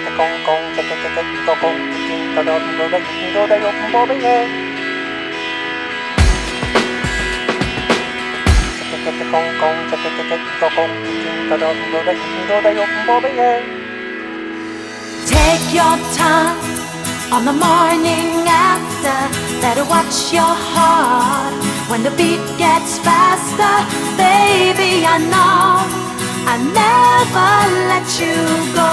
Take your time on the morning after. Better watch your heart when the beat gets faster. Baby, I know I never let you go.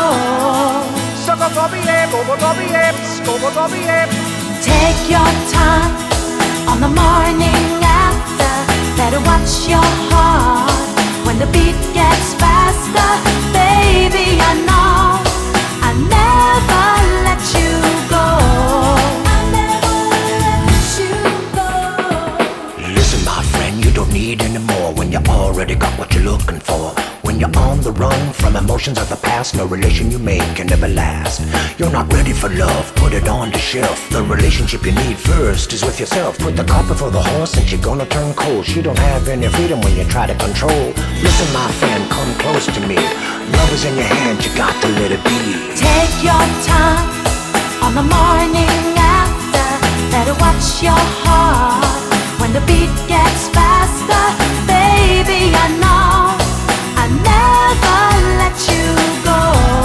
Take your time on the morning after. Better watch your heart when the beat gets faster. Baby, I know I never let you go. I never let you go. Listen, my friend, you don't need any more when you already got what you're looking for. When you're on the run from emotions of the past, no relation you make can ever last. You're not ready for love, put it on the shelf. The relationship you need first is with yourself. Put the cart before the horse and you're gonna turn cold. You don't have any freedom when you try to control. Listen, my friend, come close to me. Love is in your hand, you got to let it be. Take your time on the morning after. Better watch your heart when the beat gets faster. Baby, I know I never let you go.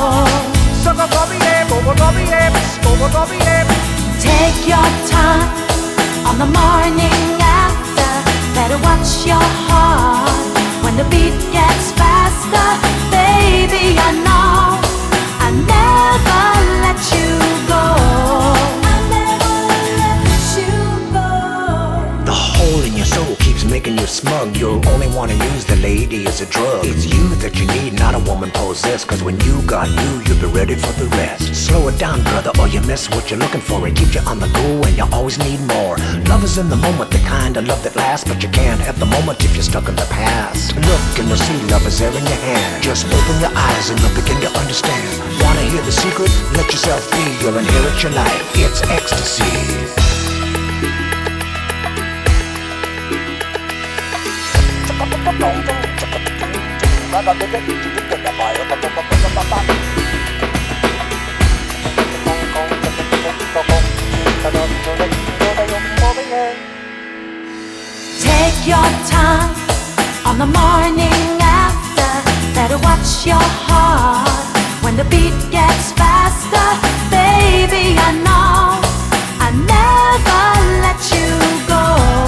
Take your time on the morning after. Better watch your heart when the beat gets faster. Baby, I know I never let you go. I never let you go. The hole in your soul keeps making you smug. You'll only wanna use the lady as a drug. It's you that you need, not a woman possessed. Cause when you got you, you'll be ready for the rest. Slow it down, brother, or you miss what you're looking for. It keeps you on the go and you always need more. Love is in the moment, the kind of love that lasts. But you can't have the moment if you're stuck in the past. Look and you'll see love is there in your hand. Just open your eyes and you'll begin to understand. Wanna hear the secret? Let yourself be. You'll inherit your life. It's ecstasy. Take your time on the morning after. Better watch your heart when the beat gets faster. Baby, I know I never let you go.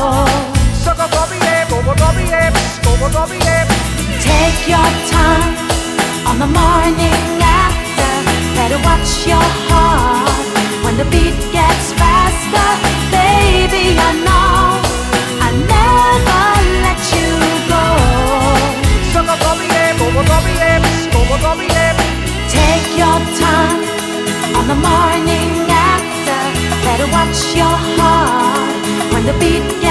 Take your time on the morning after. Better watch your heart when the beat gets faster. Baby, I know I never let you go. Take your time on the morning after. Better watch your heart when the beat gets